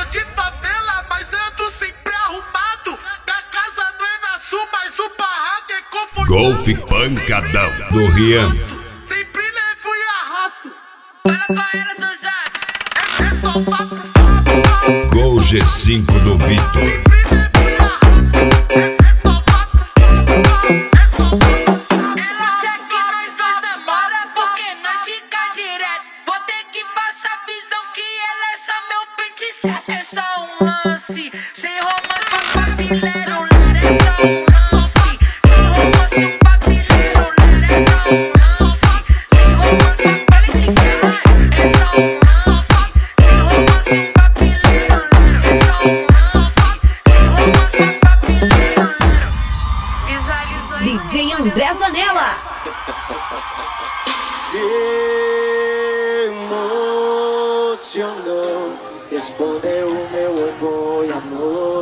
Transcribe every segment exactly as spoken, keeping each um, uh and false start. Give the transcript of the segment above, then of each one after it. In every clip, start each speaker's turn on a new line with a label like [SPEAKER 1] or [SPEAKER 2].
[SPEAKER 1] de favela, mas ando sempre arrumado. Minha casa não é na sul, mas o barraco é confundido.
[SPEAKER 2] Golfe pancadão do Rian.
[SPEAKER 1] Sempre levo e arrasto. Fala pra ela, Zanzara. É, é só papo.
[SPEAKER 2] Gol G cinco do Vitor.
[SPEAKER 1] É só um lance, sem romance, um papileiro, ler é só um lance. Sem romance, um papileiro, ler é só um lance. Sem romance, um papileiro, é só um lance. Sem romance, um papileiro, ler é só um lance. Sem romance, um papileiro, ler. D J André Zanella.
[SPEAKER 3] Emocionou, respondeu o meu orgulho, amor.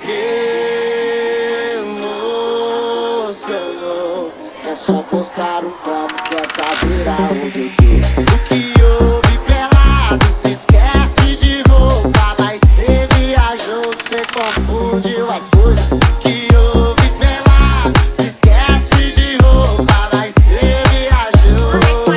[SPEAKER 3] Emocionou, é só postar um copo que essa vira o que o que houve pelado, cê esquece de roupa, mas cê viajou, cê confundiu as coisas. O que houve pelado, cê esquece de roupa, mas cê viajou.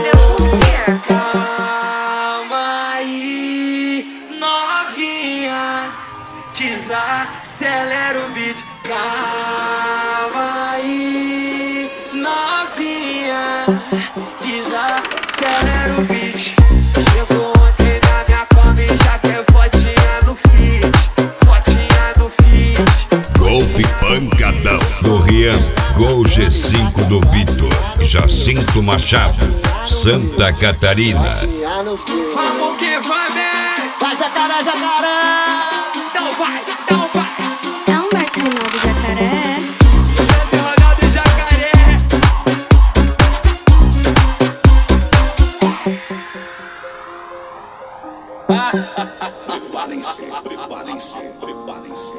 [SPEAKER 3] Calma aí, novinha, desacelera o beat. Calma aí, novinha, desacelera o beat. Chegou ontem na minha cama e já quer fotinha no feed, fotinha no feed.
[SPEAKER 2] Golfe pancadão do Rian. Gol G cinco do Vitor. Jacinto Machado, Santa Catarina.
[SPEAKER 3] Vamos que vai, bem. Vai, jacaré, jacaré. Não vai, não vai.
[SPEAKER 4] É Humberto Ronaldo Jacaré.
[SPEAKER 3] Humberto Ronaldo Jacaré.
[SPEAKER 5] Preparem-se, preparem-se, preparem-se.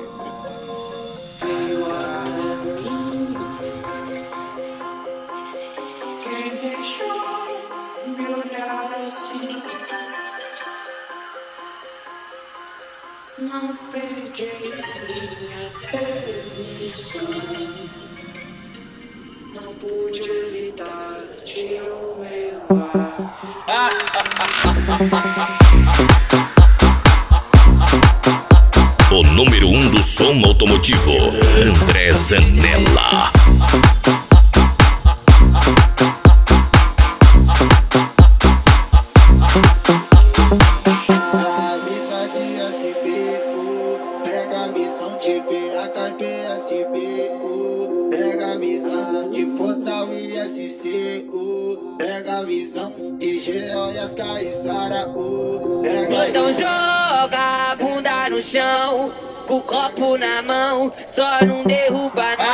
[SPEAKER 3] Quem deixou me olhar assim? Não pedi minha permissão, não pude evitar, tirou meu ar.
[SPEAKER 2] O número um do som automotivo, André Zanella.
[SPEAKER 3] Pega a visão de B H B S B U, pega a visão de Fortal e S C U, pega a visão de G O e as Caissara U.
[SPEAKER 6] Então joga a bunda no chão, com o copo na mão, só não derruba